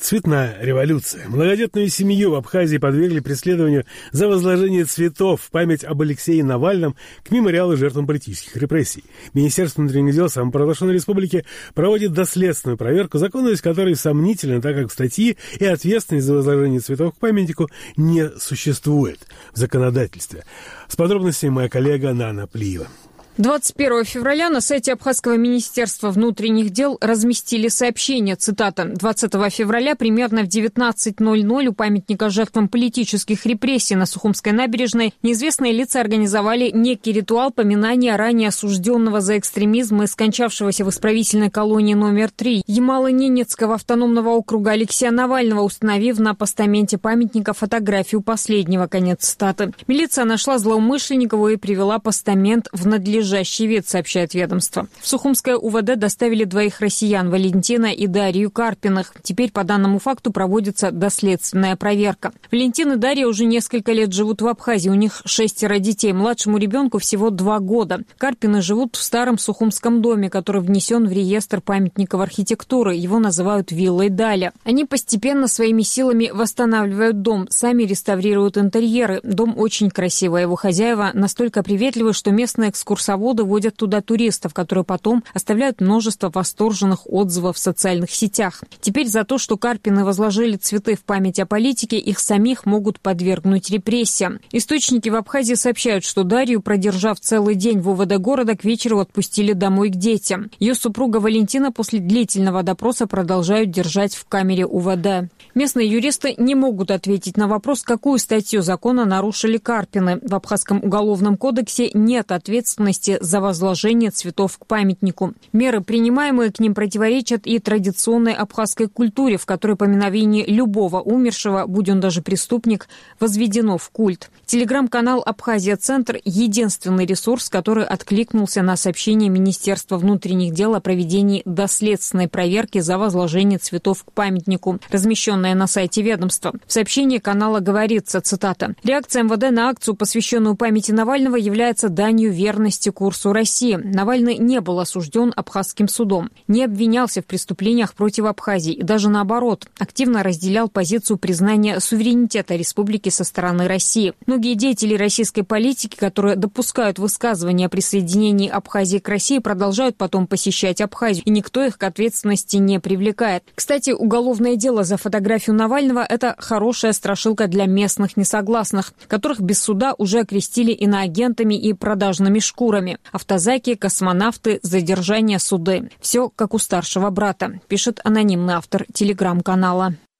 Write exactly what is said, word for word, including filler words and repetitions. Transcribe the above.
Цветная революция. Многодетную семью в Абхазии подвергли преследованию за возложение цветов в память об Алексее Навальном к мемориалу жертвам политических репрессий. Министерство внутренних дел самопровозглашенной республики проводит доследственную проверку, законность которой сомнительна, так как статьи и ответственность за возложение цветов к памятнику не существует в законодательстве. С подробностями моя коллега Нана Плиева. двадцать первого февраля на сайте Абхазского министерства внутренних дел разместили сообщение, цитата, «двадцатого февраля примерно в девятнадцать ноль ноль у памятника жертвам политических репрессий на Сухумской набережной неизвестные лица организовали некий ритуал поминания ранее осужденного за экстремизм и скончавшегося в исправительной колонии номер три Ямало-Ненецкого автономного округа Алексея Навального, установив на постаменте памятника фотографию последнего», конец цитаты. Милиция нашла злоумышленников и привела постамент в надлежащий надлежащий вид, сообщает ведомство. В Сухумское УВД доставили двоих россиян, Валентина и Дарью Карпиных. Теперь по данному факту проводится доследственная проверка. Валентин и Дарья уже несколько лет живут в Абхазии. У них шестеро детей. Младшему ребенку всего два года. Карпины живут в старом Сухумском доме, который внесен в реестр памятников архитектуры. Его называют виллой Даля. Они постепенно своими силами восстанавливают дом, сами реставрируют интерьеры. Дом очень красивый. Его хозяева настолько приветливы, что местные экскурсоводы Экскурсоводы водят туда туристов, которые потом оставляют множество восторженных отзывов в социальных сетях. Теперь за то, что Карпины возложили цветы в память о политике, их самих могут подвергнуть репрессиям. Источники в Абхазии сообщают, что Дарью, продержав целый день в УВД города, к вечеру отпустили домой к детям. Ее супруга Валентина после длительного допроса продолжают держать в камере УВД. Местные юристы не могут ответить на вопрос, какую статью закона нарушили Карпины. В Абхазском уголовном кодексе нет ответственности за возложение цветов к памятнику. Меры, принимаемые к ним, противоречат и традиционной абхазской культуре, в которой поминовение любого умершего, будь он даже преступник, возведено в культ. Телеграм-канал «Абхазия-центр» – единственный ресурс, который откликнулся на сообщение Министерства внутренних дел о проведении доследственной проверки за возложение цветов к памятнику, размещенное на сайте ведомства. В сообщении канала говорится, цитата, «Реакция МВД на акцию, посвященную памяти Навального, является данью верности курсу России. Навальный не был осужден Абхазским судом, не обвинялся в преступлениях против Абхазии и даже наоборот, активно разделял позицию признания суверенитета республики со стороны России. Многие деятели российской политики, которые допускают высказывания о присоединении Абхазии к России, продолжают потом посещать Абхазию, и никто их к ответственности не привлекает. Кстати, уголовное дело за фотографию Навального – это хорошая страшилка для местных несогласных, которых без суда уже окрестили иноагентами и продажными шкурами. Автозаки, космонавты, задержания, суды. Все как у старшего брата, пишет анонимный автор телеграм-канала.